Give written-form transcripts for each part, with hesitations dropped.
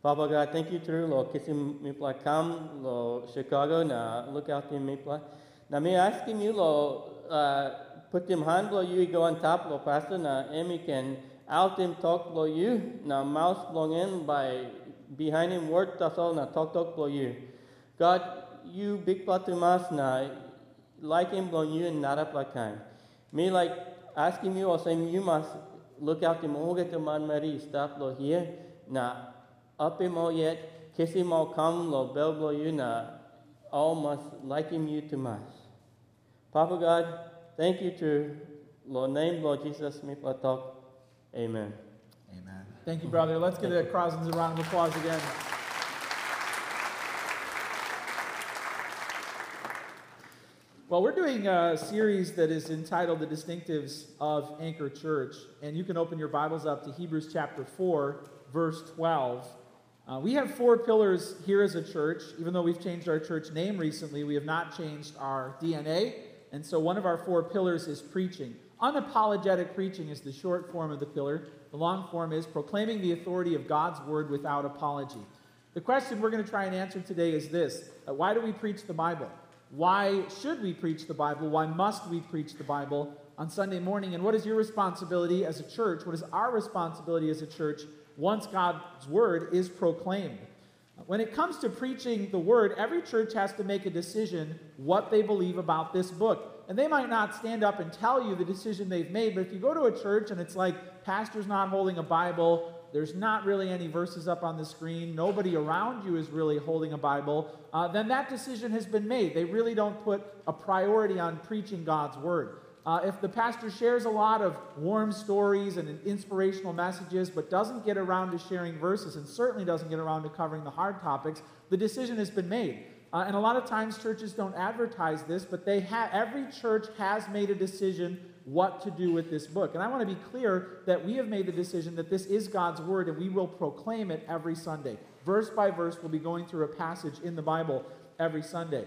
Papa God, thank you through lo kisim mipla kam lo Chicago na look out the mipla. Na me asking you lo put them hand lo you go on top lo pastor na Emi can out him talk lo you na mouse long in by behind him word that's all na talk lo you. God, you big patumas na like him lo you and not up like kind. Me like asking you or saying you must look out the moga to man Mary stop lo here na up him all yet, kiss him all come, lo belblo you na, all must like him you to mas. Papa God, thank you to Lord name, Lord Jesus, me talk. Amen. Amen. Thank you, brother. Let's give the Croslands a round of applause again. Well, we're doing a series that is entitled The Distinctives of Anchor Church, and you can open your Bibles up to Hebrews chapter 4, verse 12. We have 4 pillars here as a church. Even though we've changed our church name recently, we have not changed our DNA. And so one of our 4 pillars is preaching. Unapologetic preaching is the short form of the pillar. The long form is proclaiming the authority of God's word without apology. The question we're going to try and answer today is this. Why do we preach the Bible? Why should we preach the Bible? Why must we preach the Bible on Sunday morning? And what is your responsibility as a church? What is our responsibility as a church once God's word is proclaimed? When it comes to preaching the word, every church has to make a decision what they believe about this book. And they might not stand up and tell you the decision they've made, but if you go to a church and it's like pastor's not holding a Bible, there's not really any verses up on the screen, nobody around you is really holding a Bible, then that decision has been made. They really don't put a priority on preaching God's word. If the pastor shares a lot of warm stories and inspirational messages, but doesn't get around to sharing verses and certainly doesn't get around to covering the hard topics, the decision has been made. And a lot of times churches don't advertise this, but every church has made a decision what to do with this book. And I want to be clear that we have made the decision that this is God's word and we will proclaim it every Sunday. Verse by verse, we'll be going through a passage in the Bible every Sunday.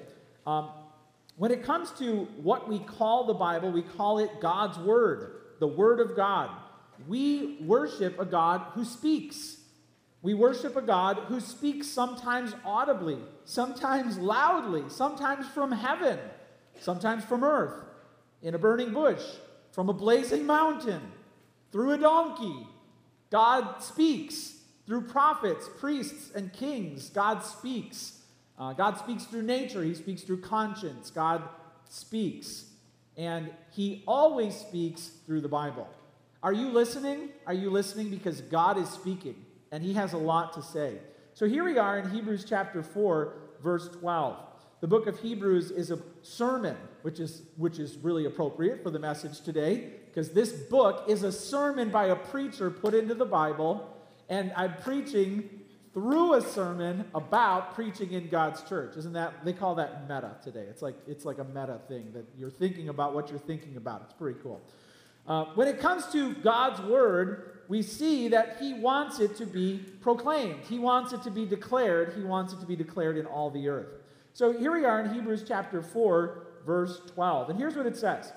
When it comes to what we call the Bible, we call it God's Word, the Word of God. We worship a God who speaks. We worship a God who speaks sometimes audibly, sometimes loudly, sometimes from heaven, sometimes from earth, in a burning bush, from a blazing mountain, through a donkey. God speaks through prophets, priests, and kings. God speaks. God speaks through nature. He speaks through conscience. God speaks. And he always speaks through the Bible. Are you listening? Are you listening? Because God is speaking, and he has a lot to say. So here we are in Hebrews chapter 4, verse 12. The book of Hebrews is a sermon, which is really appropriate for the message today, because this book is a sermon by a preacher put into the Bible, and I'm preaching through a sermon about preaching in God's church. Isn't that, they call that meta today. It's like a meta thing, that you're thinking about what you're thinking about. It's pretty cool. When it comes to God's word, we see that he wants it to be proclaimed. He wants it to be declared. He wants it to be declared in all the earth. So here we are in Hebrews chapter 4, verse 12. And here's what it says.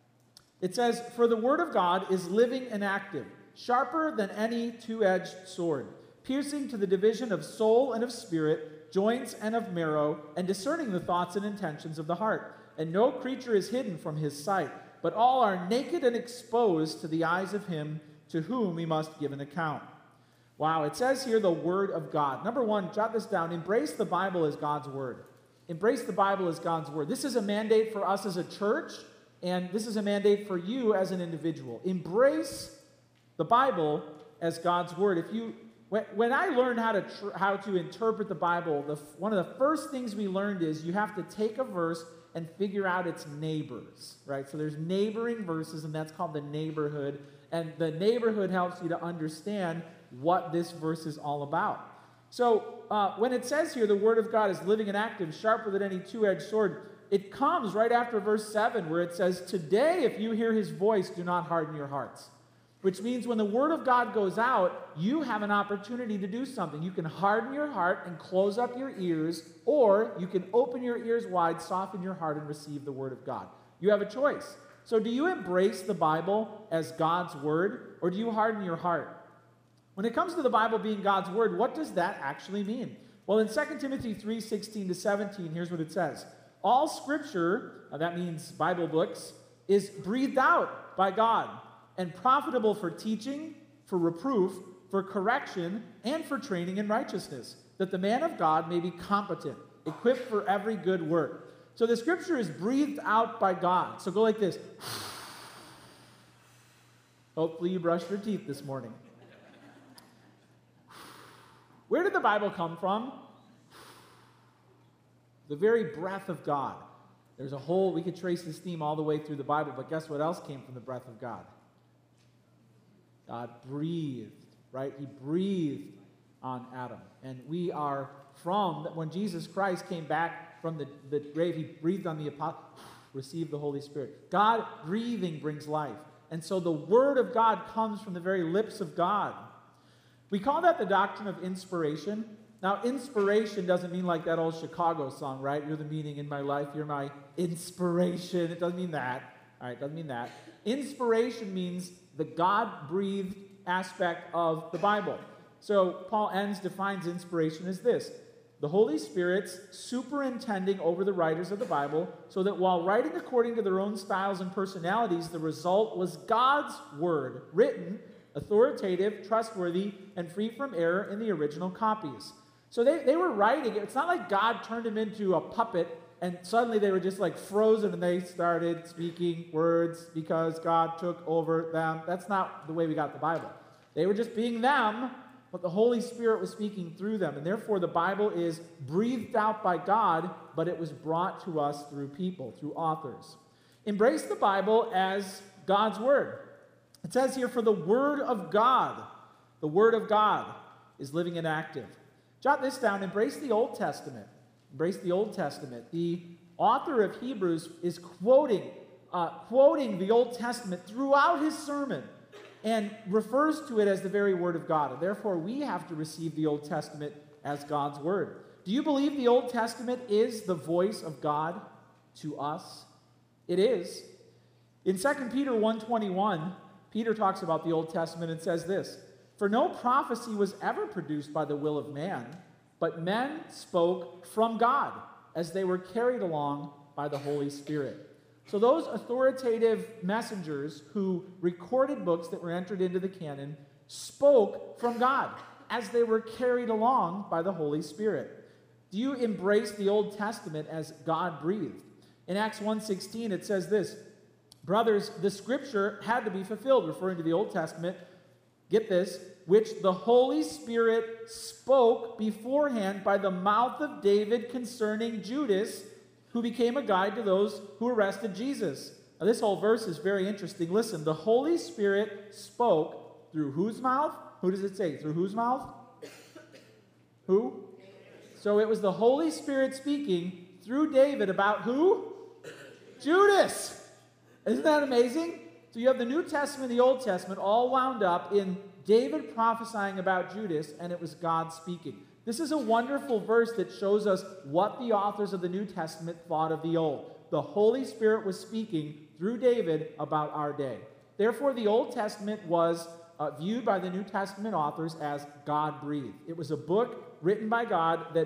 It says, "For the word of God is living and active, sharper than any two-edged sword, piercing to the division of soul and of spirit, joints and of marrow, and discerning the thoughts and intentions of the heart. And no creature is hidden from his sight, but all are naked and exposed to the eyes of him to whom we must give an account." Wow, it says here the word of God. Number one, jot this down, embrace the Bible as God's word. Embrace the Bible as God's word. This is a mandate for us as a church, and this is a mandate for you as an individual. Embrace the Bible as God's word. When I learned how to interpret the Bible, one of the first things we learned is you have to take a verse and figure out its neighbors, right? So there's neighboring verses, and that's called the neighborhood. And the neighborhood helps you to understand what this verse is all about. So when it says here, the word of God is living and active, sharper than any two-edged sword, it comes right after verse 7, where it says, "Today, if you hear his voice, do not harden your hearts." Which means when the word of God goes out, you have an opportunity to do something. You can harden your heart and close up your ears, or you can open your ears wide, soften your heart, and receive the word of God. You have a choice. So do you embrace the Bible as God's word, or do you harden your heart? When it comes to the Bible being God's word, what does that actually mean? Well, in 2 Timothy 3:16-17, here's what it says. All scripture, that means Bible books, is breathed out by God and profitable for teaching, for reproof, for correction, and for training in righteousness, that the man of God may be competent, equipped for every good work. So the scripture is breathed out by God. So go like this. Hopefully you brushed your teeth this morning. Where did the Bible come from? The very breath of God. There's a whole, we could trace this theme all the way through the Bible, but guess what else came from the breath of God? God breathed, right? He breathed on Adam. And we are from, when Jesus Christ came back from the grave, he breathed on the apostle, received the Holy Spirit. God breathing brings life. And so the word of God comes from the very lips of God. We call that the doctrine of inspiration. Now, inspiration doesn't mean like that old Chicago song, right? You're the meaning in my life. You're my inspiration. It doesn't mean that. All right, it doesn't mean that. Inspiration means the God-breathed aspect of the Bible. So Paul Enns defines inspiration as this: the Holy Spirit's superintending over the writers of the Bible so that while writing according to their own styles and personalities, the result was God's word, written, authoritative, trustworthy, and free from error in the original copies. So they were writing it. It's not like God turned them into a puppet and suddenly they were just like frozen and they started speaking words because God took over them. That's not the way we got the Bible. They were just being them, but the Holy Spirit was speaking through them. And therefore the Bible is breathed out by God, but it was brought to us through people, through authors. Embrace the Bible as God's word. It says here, for the word of God is living and active. Jot this down. Embrace the Old Testament. Embrace the Old Testament. The author of Hebrews is quoting the Old Testament throughout his sermon and refers to it as the very word of God. And therefore, we have to receive the Old Testament as God's word. Do you believe the Old Testament is the voice of God to us? It is. In 2 Peter 1:21, Peter talks about the Old Testament and says this: for no prophecy was ever produced by the will of man, but men spoke from God as they were carried along by the Holy Spirit. So those authoritative messengers who recorded books that were entered into the canon spoke from God as they were carried along by the Holy Spirit. Do you embrace the Old Testament as God-breathed? In Acts 1:16 it says this: brothers, the scripture had to be fulfilled, referring to the Old Testament, get this, which the Holy Spirit spoke beforehand by the mouth of David concerning Judas, who became a guide to those who arrested Jesus. Now, this whole verse is very interesting. Listen, the Holy Spirit spoke through whose mouth? Who does it say? Through whose mouth? Who? So it was the Holy Spirit speaking through David about who? Judas. Isn't that amazing? So you have the New Testament and the Old Testament all wound up in David prophesying about Judas, and it was God speaking. This is a wonderful verse that shows us what the authors of the New Testament thought of the Old. The Holy Spirit was speaking through David about our day. Therefore, the Old Testament was viewed by the New Testament authors as God-breathed. It was a book written by God that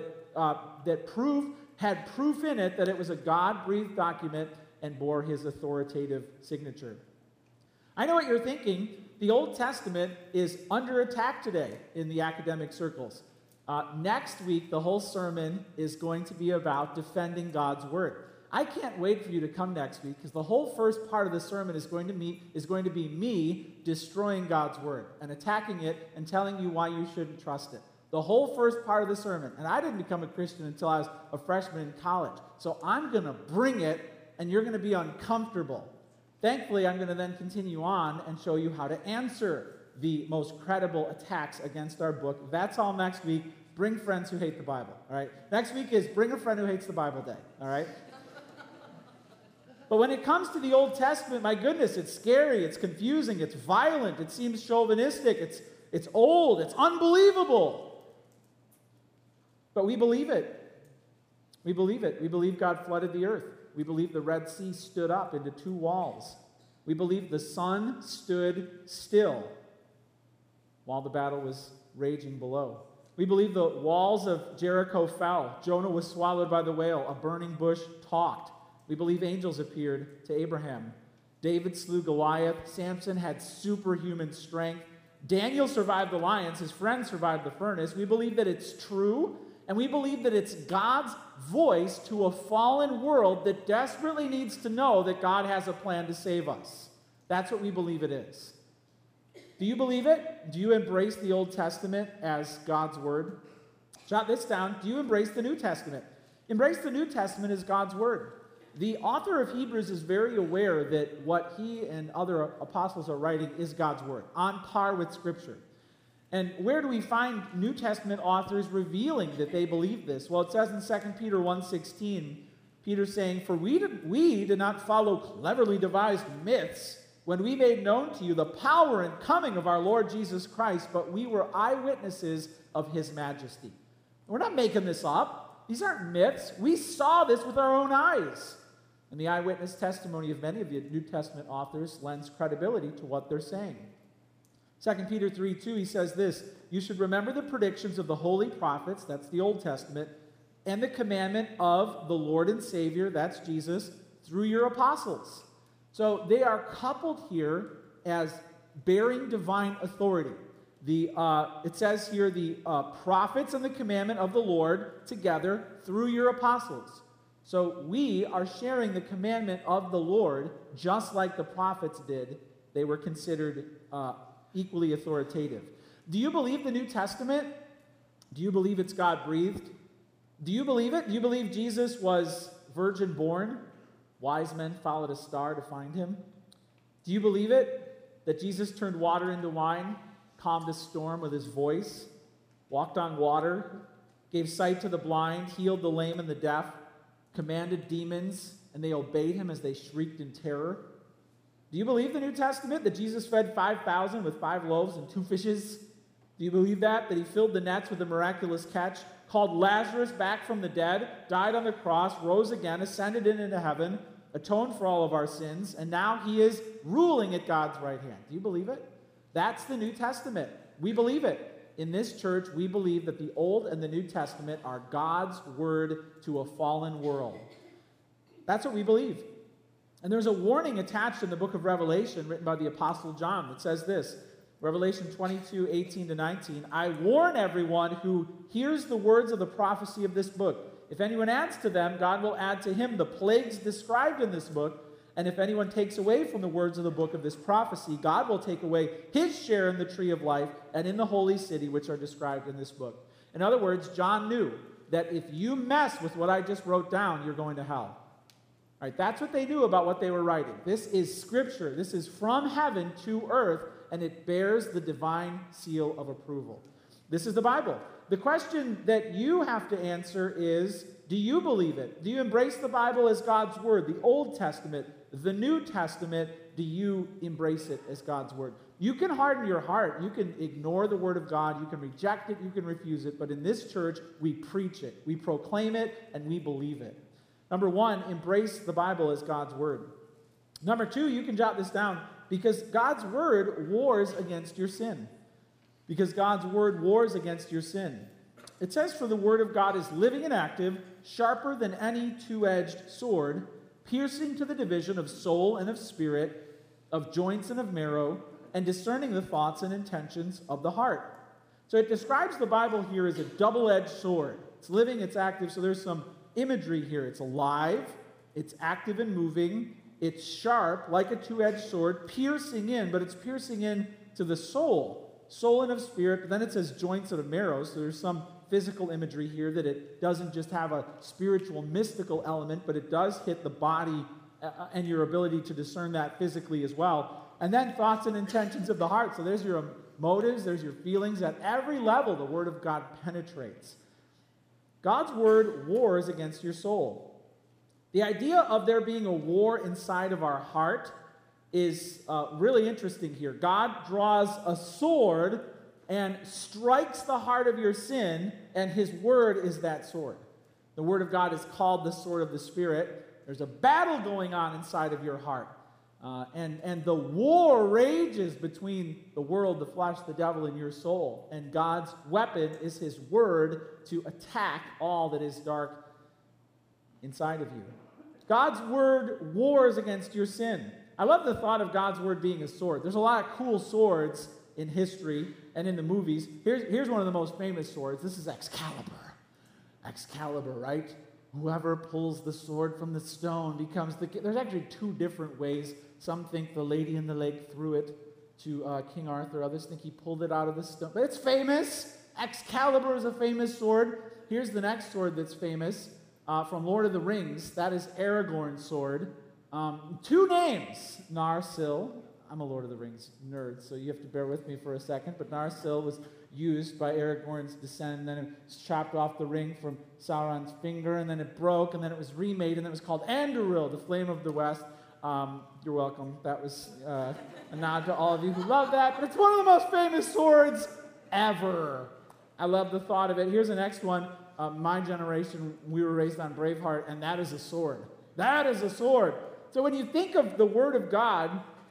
had proof in it that it was a God-breathed document and bore his authoritative signature. I know what you're thinking. The Old Testament is under attack today in the academic circles. Next week, the whole sermon is going to be about defending God's word. I can't wait for you to come next week because the whole first part of the sermon is going to be me destroying God's word and attacking it and telling you why you shouldn't trust it. The whole first part of the sermon. And I didn't become a Christian until I was a freshman in college. So I'm going to bring it and you're going to be uncomfortable. Thankfully, I'm going to then continue on and show you how to answer the most credible attacks against our book. That's all next week. Bring friends who hate the Bible, all right? Next week is Bring a Friend Who Hates the Bible Day, all right? But when it comes to the Old Testament, my goodness, it's scary, it's confusing, it's violent, it seems chauvinistic, it's old, it's unbelievable. But we believe it. We believe it. We believe God flooded the earth. We believe the Red Sea stood up into two walls. We believe the sun stood still. while the battle was raging below. We believe the walls of Jericho fell. Jonah was swallowed by the whale. A burning bush talked. We believe angels appeared to Abraham. David slew Goliath. Samson had superhuman strength. Daniel survived the lions. His friends survived the furnace. We believe that it's true, and we believe that it's God's voice to a fallen world that desperately needs to know that God has a plan to save us. That's what we believe it is. Do you believe it? Do you embrace the Old Testament as God's word? Jot this down. Do you embrace the New Testament? Embrace the New Testament as God's word. The author of Hebrews is very aware that what he and other apostles are writing is God's word, on par with Scripture. And where do we find New Testament authors revealing that they believe this? Well, it says in 2 Peter 1:16, Peter saying, "For we did not follow cleverly devised myths when we made known to you the power and coming of our Lord Jesus Christ, but we were eyewitnesses of his majesty." We're not making this up. These aren't myths. We saw this with our own eyes. And the eyewitness testimony of many of the New Testament authors lends credibility to what they're saying. 2 Peter 3:2, he says this, "You should remember the predictions of the holy prophets," that's the Old Testament, "and the commandment of the Lord and Savior," that's Jesus, "through your apostles." So they are coupled here as bearing divine authority. It says here the prophets and the commandment of the Lord together through your apostles. So we are sharing the commandment of the Lord just like the prophets did. They were considered equally authoritative. Do you believe the New Testament? Do you believe it's God-breathed? Do you believe it? Do you believe Jesus was virgin born? Wise men followed a star to find him. Do you believe it? That Jesus turned water into wine, calmed a storm with his voice, walked on water, gave sight to the blind, healed the lame and the deaf, commanded demons, and they obeyed him as they shrieked in terror? Do you believe the New Testament, that Jesus fed 5,000 with 5 loaves and 2 fishes? Do you believe that he filled the nets with a miraculous catch, called Lazarus back from the dead, died on the cross, rose again, ascended into heaven, atoned for all of our sins, and now he is ruling at God's right hand? Do you believe it? That's the New Testament. We believe it. In this church, we believe that the Old and the New Testament are God's word to a fallen world. That's what we believe. And there's a warning attached in the book of Revelation written by the Apostle John that says this, Revelation 22:18-19, "I warn everyone who hears the words of the prophecy of this book. If anyone adds to them, God will add to him the plagues described in this book. And if anyone takes away from the words of the book of this prophecy, God will take away his share in the tree of life and in the holy city, which are described in this book." In other words, John knew that if you mess with what I just wrote down, you're going to hell. All right, that's what they knew about what they were writing. This is Scripture. This is from heaven to earth, and it bears the divine seal of approval. This is the Bible. The question that you have to answer is, do you believe it? Do you embrace the Bible as God's word, the Old Testament, the New Testament? Do you embrace it as God's word? You can harden your heart. You can ignore the word of God. You can reject it. You can refuse it. But in this church, we preach it. We proclaim it, and we believe it. Number 1, embrace the Bible as God's word. Number 2, you can jot this down, because God's word wars against your sin. Because God's word wars against your sin. It says, "For the word of God is living and active, sharper than any two-edged sword, piercing to the division of soul and of spirit, of joints and of marrow, and discerning the thoughts and intentions of the heart." So it describes the Bible here as a double-edged sword. It's living, it's active, so there's some imagery here. It's alive, it's active and moving, it's sharp, like a two-edged sword, piercing in, but it's piercing in to the soul and of spirit. But then it says joints and of marrow, so there's some physical imagery here that it doesn't just have a spiritual, mystical element, but it does hit the body and your ability to discern that physically as well. And then thoughts and intentions of the heart. So there's your motives, there's your feelings. At every level, the Word of God penetrates. God's Word wars against your soul. The idea of there being a war inside of our heart is really interesting here. God draws a sword and strikes the heart of your sin, and his word is that sword. The word of God is called the sword of the Spirit. There's a battle going on inside of your heart. And the war rages between the world, the flesh, the devil, and your soul. And God's weapon is his word to attack all that is dark inside of you. God's word wars against your sin. I love the thought of God's word being a sword. There's a lot of cool swords in history and in the movies. Here's one of the most famous swords. This is Excalibur. Excalibur, right? Whoever pulls the sword from the stone becomes the king. There's actually two different ways. Some think the lady in the lake threw it to King Arthur. Others think he pulled it out of the stone. But it's famous. Excalibur is a famous sword. Here's the next sword that's famous from Lord of the Rings. That is Aragorn's sword. Two names. Narsil. I'm a Lord of the Rings nerd, so you have to bear with me for a second. But Narsil was used by Aragorn's descendant, and then it was chopped off the ring from Sauron's finger, and then it broke, and then it was remade, and then it was called Anduril, the Flame of the West. You're welcome. That was a nod to all of you who love that, but it's one of the most famous swords ever. I love the thought of it. Here's the next one. My generation, we were raised on Braveheart, and that is a sword. That is a sword. So when you think of the Word of God,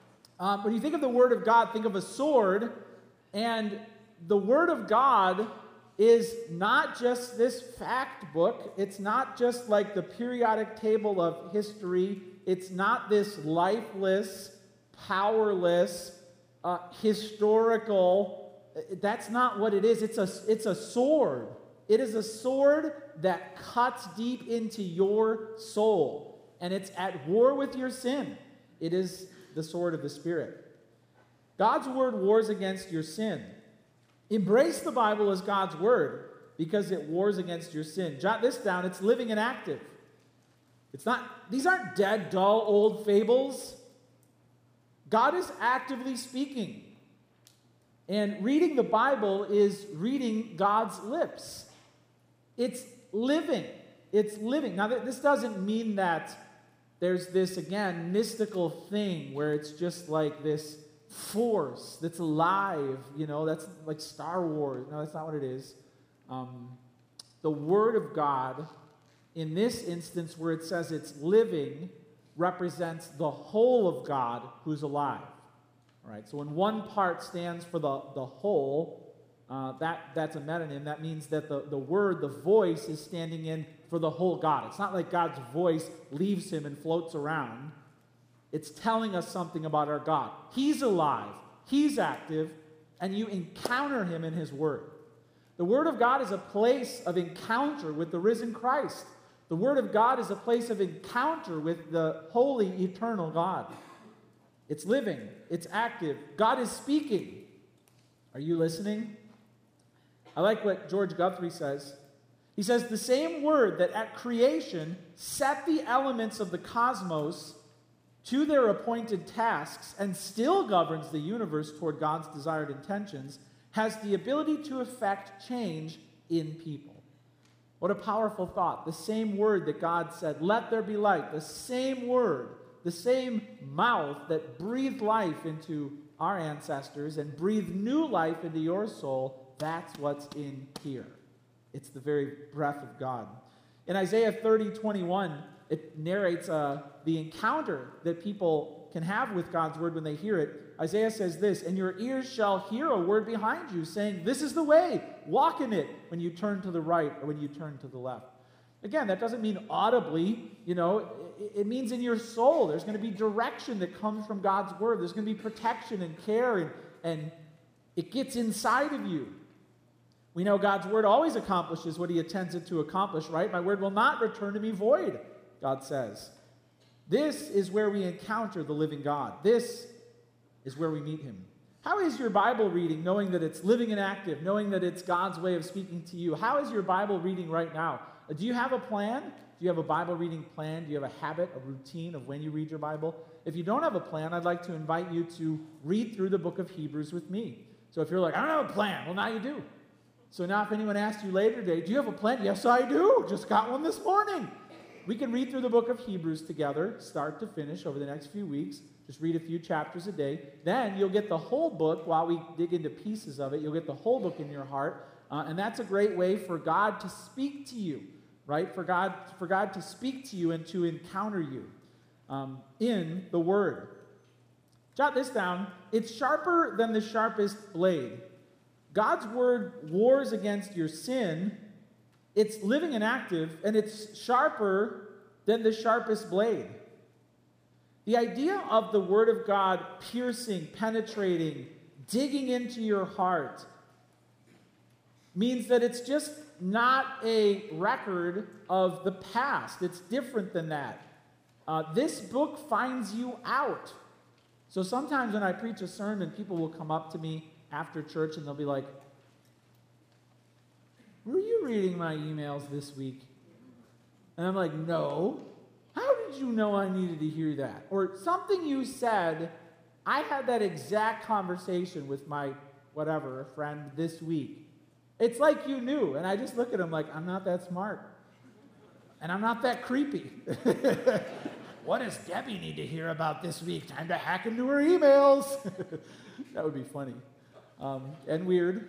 think of a sword, and the Word of God is not just this fact book. It's not just like the periodic table of history. It's not this lifeless, powerless, historical. That's not what it is. It's a sword. It is a sword that cuts deep into your soul, and it's at war with your sin. It is the sword of the Spirit. God's word wars against your sin. Embrace the Bible as God's word because it wars against your sin. Jot this down. It's living and active. These aren't dead, dull, old fables. God is actively speaking. And reading the Bible is reading God's lips. It's living. It's living. Now, this doesn't mean that there's this, again, mystical thing where it's just like this force that's alive, that's like Star Wars. No, that's not what it is. The Word of God, in this instance where it says it's living, represents the whole of God who's alive. All right, so when one part stands for the whole, that's a metonym. That means that the word, the voice, is standing in for the whole God. It's not like God's voice leaves him and floats around. It's telling us something about our God. He's alive, he's active, and you encounter him in his word. The Word of God is a place of encounter with the risen Christ. The Word of God is a place of encounter with the holy, eternal God. It's living. It's active. God is speaking. Are you listening? I like what George Guthrie says. He says, the same Word that at creation set the elements of the cosmos to their appointed tasks and still governs the universe toward God's desired intentions has the ability to effect change in people. What a powerful thought. The same word that God said, let there be light, the same word, the same mouth that breathed life into our ancestors and breathed new life into your soul, that's what's in here. It's the very breath of God. In Isaiah 30:21, it narrates the encounter that people can have with God's word when they hear it. Isaiah says this, and your ears shall hear a word behind you saying, this is the way, walk in it when you turn to the right or when you turn to the left. Again, that doesn't mean audibly, it means in your soul. There's going to be direction that comes from God's word. There's going to be protection and care, and it gets inside of you. We know God's word always accomplishes what he intends it to accomplish, right? My word will not return to me void, God says. This is where we encounter the living God. This is where we meet him. How is your Bible reading, knowing that it's living and active, knowing that it's God's way of speaking to you? How is your Bible reading right now? Do you have a plan? Do you have a Bible reading plan? Do you have a habit, a routine of when you read your Bible? If you don't have a plan, I'd like to invite you to read through the book of Hebrews with me. So if you're like, I don't have a plan, well, now you do. So now if anyone asks you later today, do you have a plan? Yes, I do. Just got one this morning. We can read through the book of Hebrews together, start to finish over the next few weeks. Just read a few chapters a day. Then you'll get the whole book while we dig into pieces of it. You'll get the whole book in your heart. And that's a great way for God to speak to you, right? For God to speak to you and to encounter you in the Word. Jot this down. It's sharper than the sharpest blade. God's word wars against your sin. It's living and active, and it's sharper than the sharpest blade. The idea of the word of God piercing, penetrating, digging into your heart means that it's just not a record of the past. It's different than that. This book finds you out. So sometimes when I preach a sermon, people will come up to me after church and they'll be like, "Were you reading my emails this week?" And I'm like, "No. How did you know I needed to hear that?" Or something you said, I had that exact conversation with my whatever, friend this week. It's like you knew. And I just look at him like, I'm not that smart. And I'm not that creepy. What does Debbie need to hear about this week? Time to hack into her emails. That would be funny. And weird.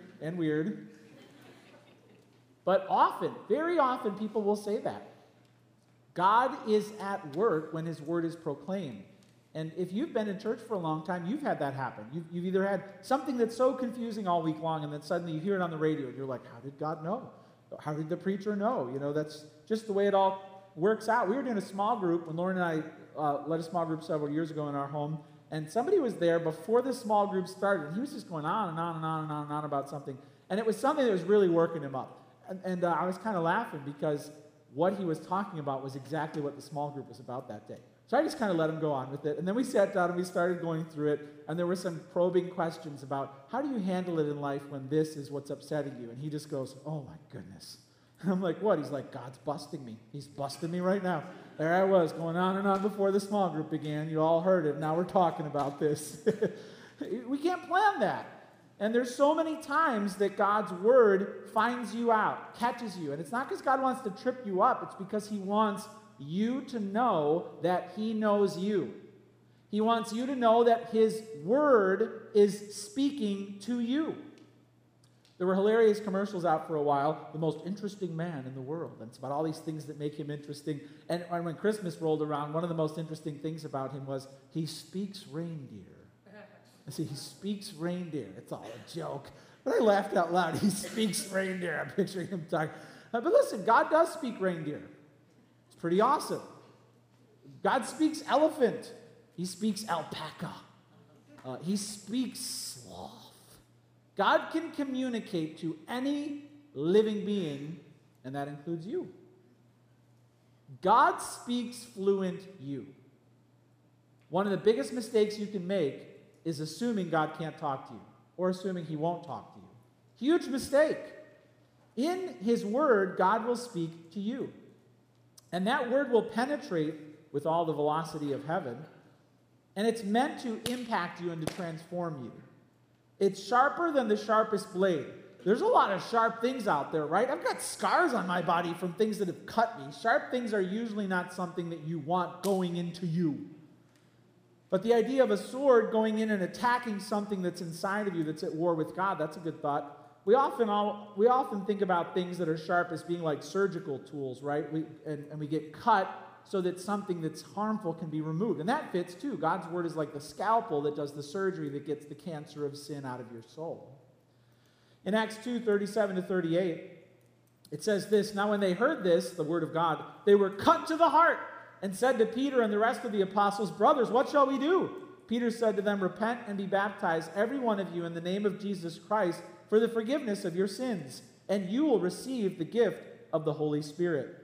But often, very often, people will say that. God is at work when his word is proclaimed. And if you've been in church for a long time, you've had that happen. You've either had something that's so confusing all week long, and then suddenly you hear it on the radio, and you're like, how did God know? How did the preacher know? You know, that's just the way it all works out. We were doing a small group when Lauren and I led a small group several years ago in our home, and somebody was there before the small group started, and he was just going on and on and on and on and on about something. And it was something that was really working him up. And I was kind of laughing because what he was talking about was exactly what the small group was about that day. So I just kind of let him go on with it. And then we sat down and we started going through it. And there were some probing questions about how do you handle it in life when this is what's upsetting you? And he just goes, oh my goodness. And I'm like, what? He's like, God's busting me. He's busting me right now. There I was going on and on before the small group began. You all heard it. Now we're talking about this. We can't plan that. And there's so many times that God's word finds you out, catches you. And it's not because God wants to trip you up. It's because he wants you to know that he knows you. He wants you to know that his word is speaking to you. There were hilarious commercials out for a while. The most interesting man in the world. And it's about all these things that make him interesting. And when Christmas rolled around, one of the most interesting things about him was he speaks reindeer. I see, he speaks reindeer. It's all a joke. But I laughed out loud. He speaks reindeer. I'm picturing him talking. But listen, God does speak reindeer. It's pretty awesome. God speaks elephant. He speaks alpaca. He speaks sloth. God can communicate to any living being, and that includes you. God speaks fluent you. One of the biggest mistakes you can make is assuming God can't talk to you, or assuming he won't talk to you. Huge mistake. In his word, God will speak to you. And that word will penetrate with all the velocity of heaven, and it's meant to impact you and to transform you. It's sharper than the sharpest blade. There's a lot of sharp things out there, right? I've got scars on my body from things that have cut me. Sharp things are usually not something that you want going into you. But the idea of a sword going in and attacking something that's inside of you that's at war with God, that's a good thought. We often think about things that are sharp as being like surgical tools, right? And we get cut so that something that's harmful can be removed. And that fits too. God's word is like the scalpel that does the surgery that gets the cancer of sin out of your soul. In Acts 2:37-38, it says this, now when they heard this, the word of God, they were cut to the heart and said to Peter and the rest of the apostles, brothers, what shall we do? Peter said to them, repent and be baptized, every one of you, in the name of Jesus Christ, for the forgiveness of your sins, and you will receive the gift of the Holy Spirit.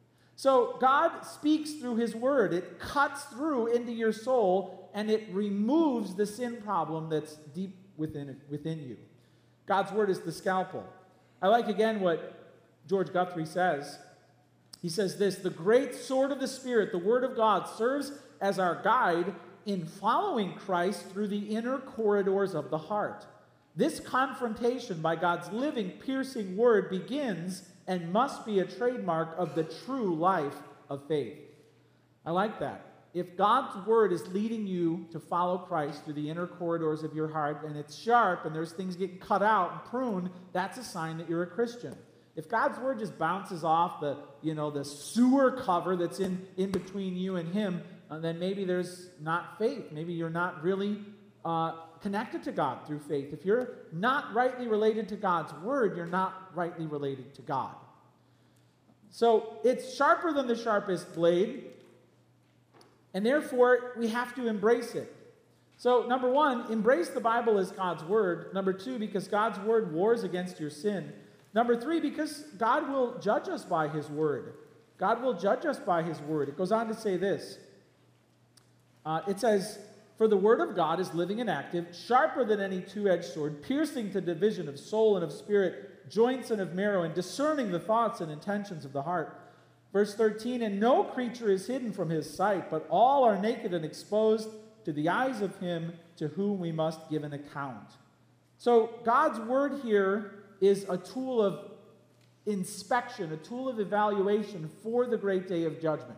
So God speaks through his word. It cuts through into your soul, and it removes the sin problem that's deep within you. God's word is the scalpel. I like again what George Guthrie says. He says this, the great sword of the Spirit, the word of God, serves as our guide in following Christ through the inner corridors of the heart. This confrontation by God's living, piercing word begins and must be a trademark of the true life of faith. I like that. If God's word is leading you to follow Christ through the inner corridors of your heart, and it's sharp, and there's things getting cut out and pruned, that's a sign that you're a Christian. If God's word just bounces off the sewer cover that's in between you and him, then maybe there's not faith. Maybe you're not really connected to God through faith. If you're not rightly related to God's word, you're not rightly related to God. So it's sharper than the sharpest blade, and therefore we have to embrace it. So number one, embrace the Bible as God's word. Number two, because God's word wars against your sin. Number three, because God will judge us by his word. God will judge us by his word. It goes on to say this. It says, "For the word of God is living and active, sharper than any two-edged sword, piercing to division of soul and of spirit, joints and of marrow, and discerning the thoughts and intentions of the heart." Verse 13, "And no creature is hidden from his sight, but all are naked and exposed to the eyes of him to whom we must give an account." So God's word here is a tool of inspection, a tool of evaluation for the great day of judgment.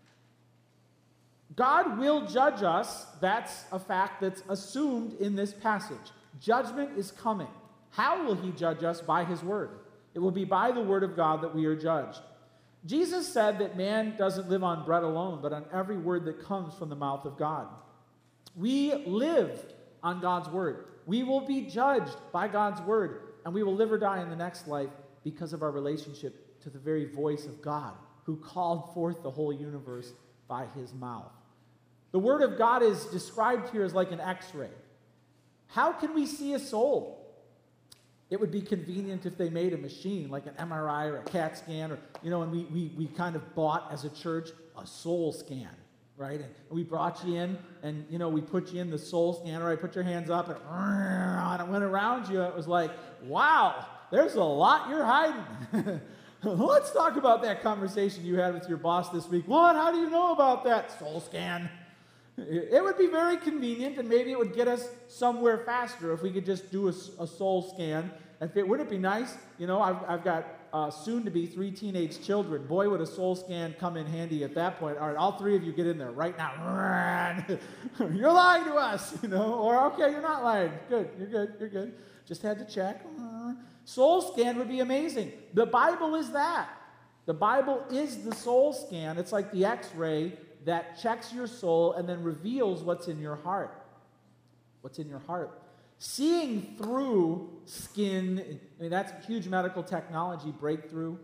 God will judge us. That's a fact that's assumed in this passage. Judgment is coming. How will he judge us? By his word. It will be by the word of God that we are judged. Jesus said that man doesn't live on bread alone, but on every word that comes from the mouth of God. We live on God's word. We will be judged by God's word, and we will live or die in the next life because of our relationship to the very voice of God, who called forth the whole universe by his mouth. The word of God is described here as like an X-ray. How can we see a soul? It would be convenient if they made a machine like an MRI or a CAT scan, or, and we kind of bought as a church a soul scan. Right? And we brought you in, and, we put you in the soul scanner. I put your hands up, and it went around you. It was like, wow, there's a lot you're hiding. Let's talk about that conversation you had with your boss this week. What? How do you know about that? Soul scan. It would be very convenient, and maybe it would get us somewhere faster if we could just do a soul scan. Wouldn't it be nice? I've got soon-to-be 3 teenage children. Boy, would a soul scan come in handy at that point. All right, all 3 of you get in there right now. You're lying to us, Or, okay, you're not lying. Good, you're good. Just had to check. Soul scan would be amazing. The Bible is that. The Bible is the soul scan. It's like the X-ray that checks your soul and then reveals what's in your heart. What's in your heart. Seeing through skin, that's a huge medical technology breakthrough.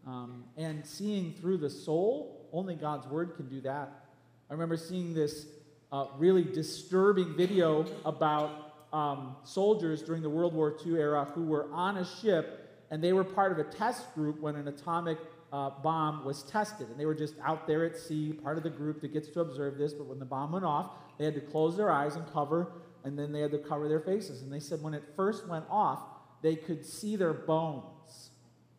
And seeing through the soul, only God's word can do that. I remember seeing this really disturbing video about soldiers during the World War II era who were on a ship, and they were part of a test group when an atomic bomb was tested. And they were just out there at sea, part of the group that gets to observe this. But when the bomb went off, they had to close their eyes and cover, and then they had to cover their faces. And they said when it first went off, they could see their bones.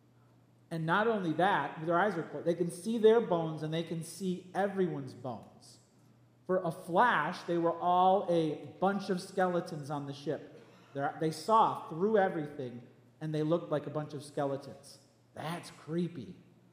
And not only that, their eyes are closed. They can see their bones, and they can see everyone's bones. For a flash, they were all a bunch of skeletons on the ship. They saw through everything, and they looked like a bunch of skeletons. That's creepy.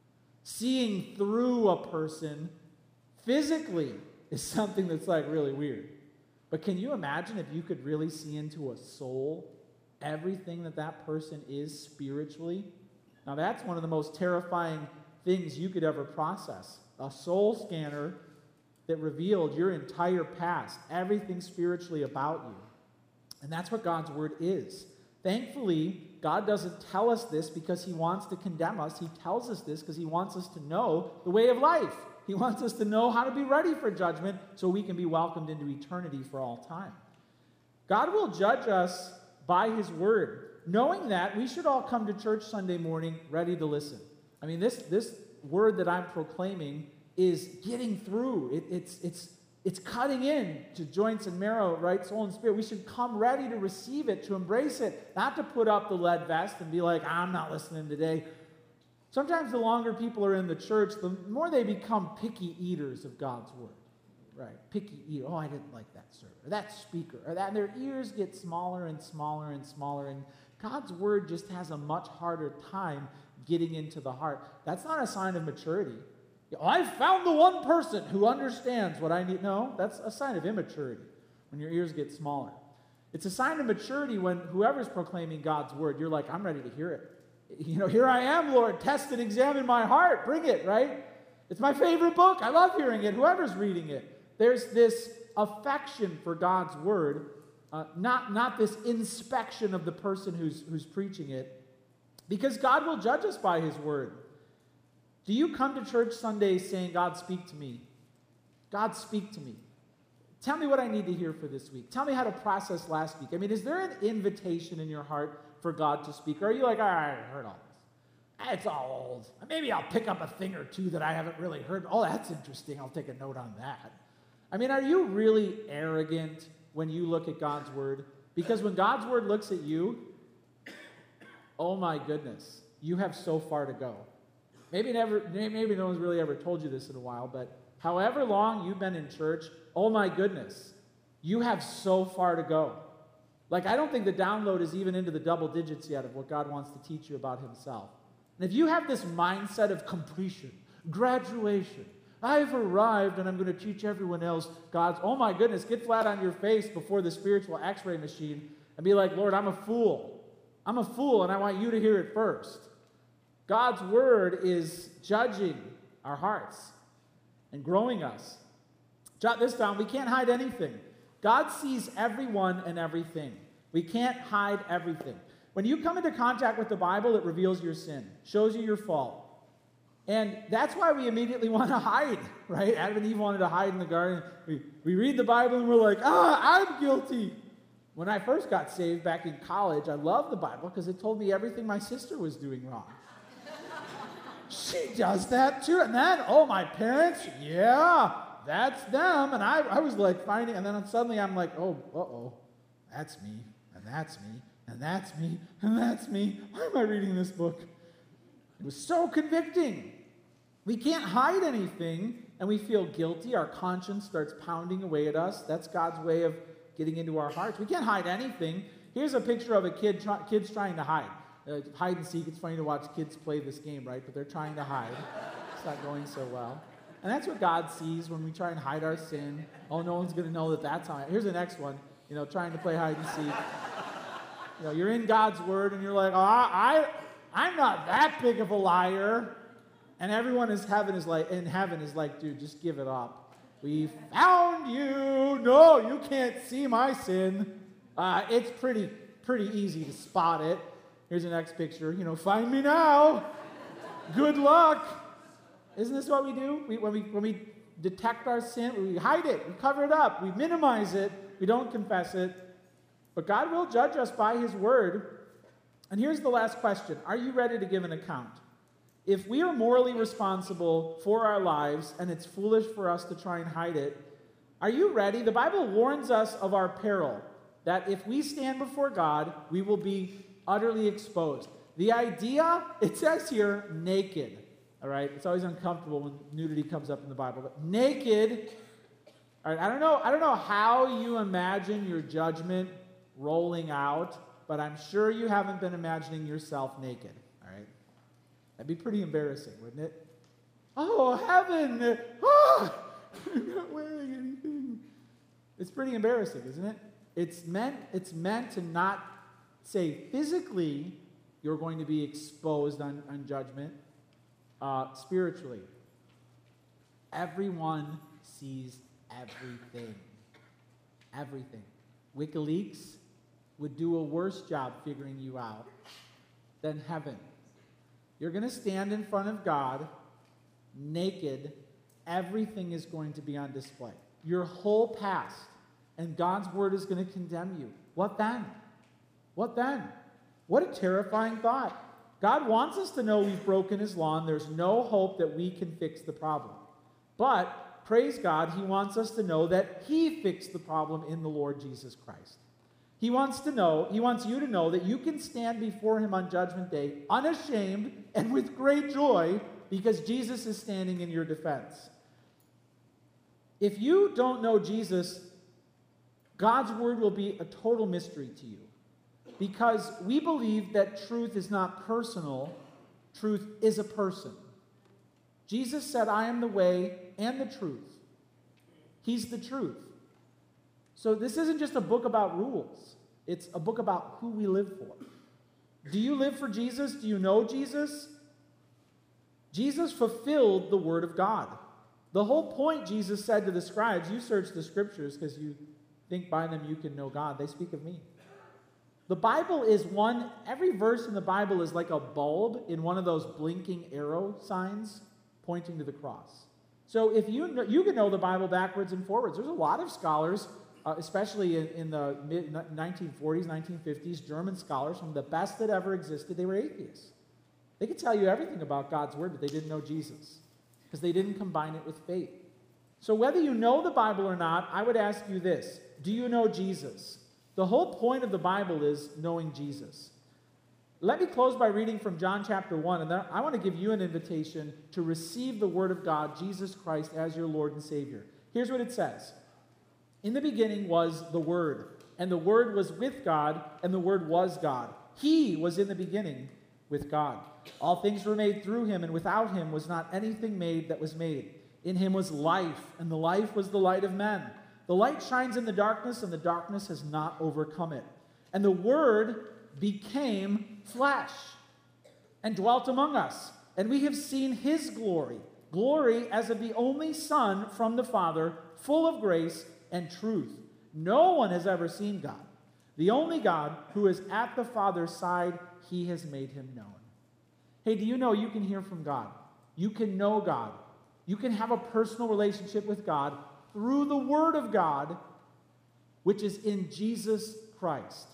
Seeing through a person physically is something that's like really weird. But can you imagine if you could really see into a soul, everything that person is spiritually? Now that's one of the most terrifying things you could ever process. A soul scanner that revealed your entire past, everything spiritually about you. And that's what God's word is. Thankfully, God doesn't tell us this because he wants to condemn us. He tells us this because he wants us to know the way of life. He wants us to know how to be ready for judgment so we can be welcomed into eternity for all time. God will judge us by his word. Knowing that, we should all come to church Sunday morning ready to listen. I mean, this word that I'm proclaiming is getting through. It's cutting in to joints and marrow, right, soul and spirit. We should come ready to receive it, to embrace it, not to put up the lead vest and be like, I'm not listening today. Sometimes the longer people are in the church, the more they become picky eaters of God's word. Right, picky eater. Oh, I didn't like that sermon, or that speaker, or that. And their ears get smaller and smaller and smaller, and God's word just has a much harder time getting into the heart. That's not a sign of maturity. I've found the one person who understands what I need. No, that's a sign of immaturity when your ears get smaller. It's a sign of maturity when whoever's proclaiming God's word, you're like, I'm ready to hear it. Here I am, Lord, test and examine my heart. Bring it, right? It's my favorite book. I love hearing it. Whoever's reading it. There's this affection for God's word, not this inspection of the person who's preaching it, because God will judge us by his word. Do you come to church Sundays saying, God, speak to me? God, speak to me. Tell me what I need to hear for this week. Tell me how to process last week. I mean, is there an invitation in your heart for God to speak? Or are you like, all right, I heard all this. It's all old. Maybe I'll pick up a thing or two that I haven't really heard. Oh, that's interesting. I'll take a note on that. I mean, are you really arrogant when you look at God's word? Because when God's word looks at you, oh my goodness, you have so far to go. Maybe no one's really ever told you this in a while, but however long you've been in church, oh my goodness, you have so far to go. Like, I don't think the download is even into the double digits yet of what God wants to teach you about himself. And if you have this mindset of completion, graduation, I've arrived and I'm going to teach everyone else God's, oh my goodness, get flat on your face before the spiritual x-ray machine and be like, Lord, I'm a fool. I'm a fool and I want you to hear it first. God's word is judging our hearts and growing us. Jot this down. We can't hide anything. God sees everyone and everything. We can't hide everything. When you come into contact with the Bible, it reveals your sin, shows you your fault. And that's why we immediately want to hide, right? Adam and Eve wanted to hide in the garden. We read the Bible and we're like, I'm guilty. When I first got saved back in college, I loved the Bible because it told me everything my sister was doing wrong. She does that too. And then, my parents, yeah, that's them. And I was like finding, and then suddenly I'm like, that's me, and that's me, and that's me, and that's me. Why am I reading this book? It was so convicting. We can't hide anything, and we feel guilty. Our conscience starts pounding away at us. That's God's way of getting into our hearts. We can't hide anything. Here's a picture of a kids trying to hide. Hide and seek. It's funny to watch kids play this game, right? But they're trying to hide. It's not going so well. And that's what God sees when we try and hide our sin. Oh, no one's going to know that that's how. Here's the next one. Trying to play hide and seek. You're in God's word and you're like, I'm not that big of a liar. And everyone in heaven is like, dude, just give it up. We found you. No, you can't see my sin. It's pretty easy to spot it. Here's the next picture. Find me now. Good luck. Isn't this what we do? When we detect our sin, we hide it. We cover it up. We minimize it. We don't confess it. But God will judge us by his word. And here's the last question. Are you ready to give an account? If we are morally responsible for our lives and it's foolish for us to try and hide it, are you ready? The Bible warns us of our peril, that if we stand before God, we will be utterly exposed. The idea, it says here, naked. All right? It's always uncomfortable when nudity comes up in the Bible, but naked. All right, I don't know how you imagine your judgment rolling out, but I'm sure you haven't been imagining yourself naked. All right? That'd be pretty embarrassing, wouldn't it? Oh, heaven! I'm not wearing anything. It's pretty embarrassing, isn't it? It's meant to not say physically you're going to be exposed on judgment, spiritually. Everyone sees everything. Everything. WikiLeaks would do a worse job figuring you out than heaven. You're going to stand in front of God naked. Everything is going to be on display. Your whole past. And God's word is going to condemn you. What then? What then? What a terrifying thought. God wants us to know we've broken his law and there's no hope that we can fix the problem. But, praise God, he wants us to know that he fixed the problem in the Lord Jesus Christ. He wants you to know that you can stand before him on Judgment Day unashamed and with great joy because Jesus is standing in your defense. If you don't know Jesus, God's word will be a total mystery to you because we believe that truth is not personal, truth is a person. Jesus said, I am the way and the truth. He's the truth. So this isn't just a book about rules. It's a book about who we live for. Do you live for Jesus? Do you know Jesus? Jesus fulfilled the word of God. The whole point, Jesus said to the scribes, you search the scriptures because you think by them you can know God. They speak of me. The Bible is every verse in the Bible is like a bulb in one of those blinking arrow signs pointing to the cross. So if you can know the Bible backwards and forwards. There's a lot of scholars, especially in the mid-1940s, 1950s, German scholars, some of the best that ever existed, they were atheists. They could tell you everything about God's Word, but they didn't know Jesus because they didn't combine it with faith. So whether you know the Bible or not, I would ask you this. Do you know Jesus? The whole point of the Bible is knowing Jesus. Let me close by reading from John chapter 1, and then I want to give you an invitation to receive the Word of God, Jesus Christ, as your Lord and Savior. Here's what it says. In the beginning was the Word, and the Word was with God, and the Word was God. He was in the beginning with God. All things were made through him, and without him was not anything made that was made. In him was life, and the life was the light of men. The light shines in the darkness, and the darkness has not overcome it. And the Word became flesh and dwelt among us. And we have seen his glory, glory as of the only Son from the Father, full of grace and truth. No one has ever seen God. The only God who is at the Father's side, he has made him known. Hey, do you know you can hear from God? You can know God. You can have a personal relationship with God through the Word of God, which is in Jesus Christ.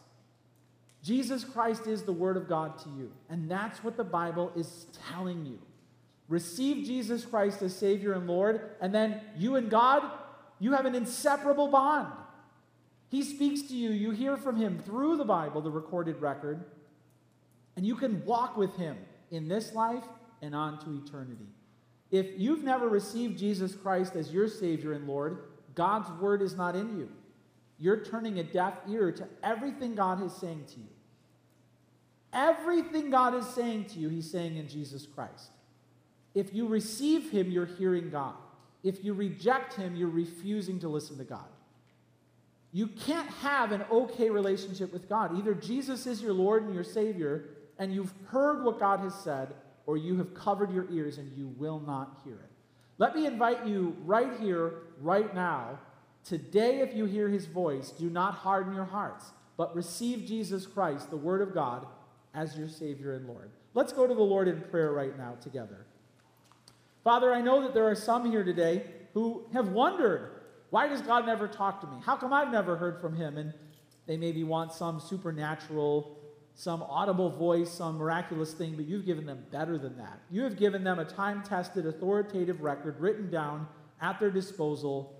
Jesus Christ is the Word of God to you. And that's what the Bible is telling you. Receive Jesus Christ as Savior and Lord, and then you and God, you have an inseparable bond. He speaks to you. You hear from him through the Bible, the recorded record, and you can walk with him in this life and on to eternity. If you've never received Jesus Christ as your Savior and Lord, God's Word is not in you. You're turning a deaf ear to everything God is saying to you. Everything God is saying to you, he's saying in Jesus Christ. If you receive him, you're hearing God. If you reject him, you're refusing to listen to God. You can't have an okay relationship with God. Either Jesus is your Lord and your Savior, and you've heard what God has said, or you have covered your ears and you will not hear it. Let me invite you right here, right now, today if you hear his voice, do not harden your hearts, but receive Jesus Christ, the Word of God, as your Savior and Lord. Let's go to the Lord in prayer right now together. Father, I know that there are some here today who have wondered, why does God never talk to me? How come I've never heard from him? And they maybe want some supernatural, some audible voice, some miraculous thing, but you've given them better than that. You have given them a time-tested, authoritative record written down at their disposal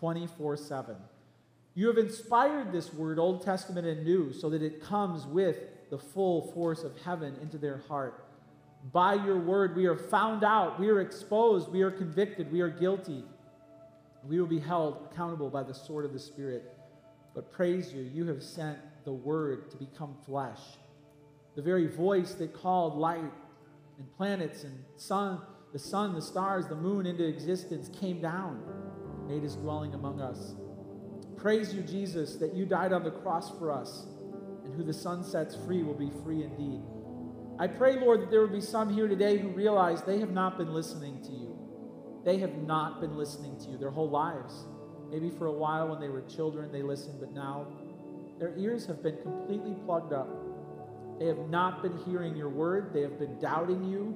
24/7. You have inspired this word, Old Testament and New, so that it comes with the full force of heaven into their heart. By your word, we are found out, we are exposed, we are convicted, we are guilty. We will be held accountable by the sword of the Spirit. But praise you, you have sent the Word to become flesh. The very voice that called light and planets and the sun, the stars, the moon into existence came down, made his dwelling among us. Praise you, Jesus, that you died on the cross for us, and who the Son sets free will be free indeed. I pray, Lord, that there would be some here today who realize they have not been listening to you. They have not been listening to you their whole lives. Maybe for a while when they were children they listened, but now their ears have been completely plugged up. They have not been hearing your word. They have been doubting you.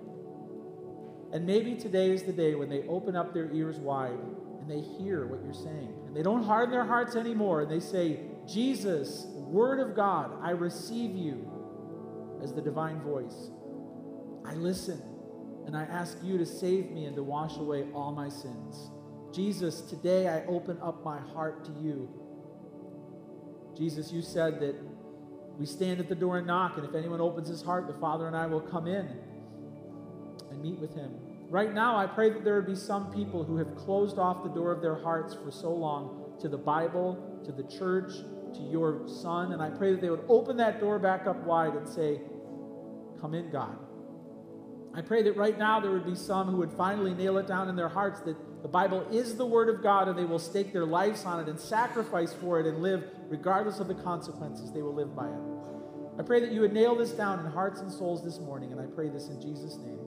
And maybe today is the day when they open up their ears wide and they hear what you're saying. And they don't harden their hearts anymore. And they say, Jesus, Word of God, I receive you as the divine voice. I listen. And I ask you to save me and to wash away all my sins. Jesus, today I open up my heart to you. Jesus, you said that we stand at the door and knock, and if anyone opens his heart, the Father and I will come in and meet with him. Right now, I pray that there would be some people who have closed off the door of their hearts for so long to the Bible, to the church, to your Son, and I pray that they would open that door back up wide and say, come in, God. I pray that right now there would be some who would finally nail it down in their hearts that the Bible is the Word of God and they will stake their lives on it and sacrifice for it and live regardless of the consequences. They will live by it. I pray that you would nail this down in hearts and souls this morning, and I pray this in Jesus' name.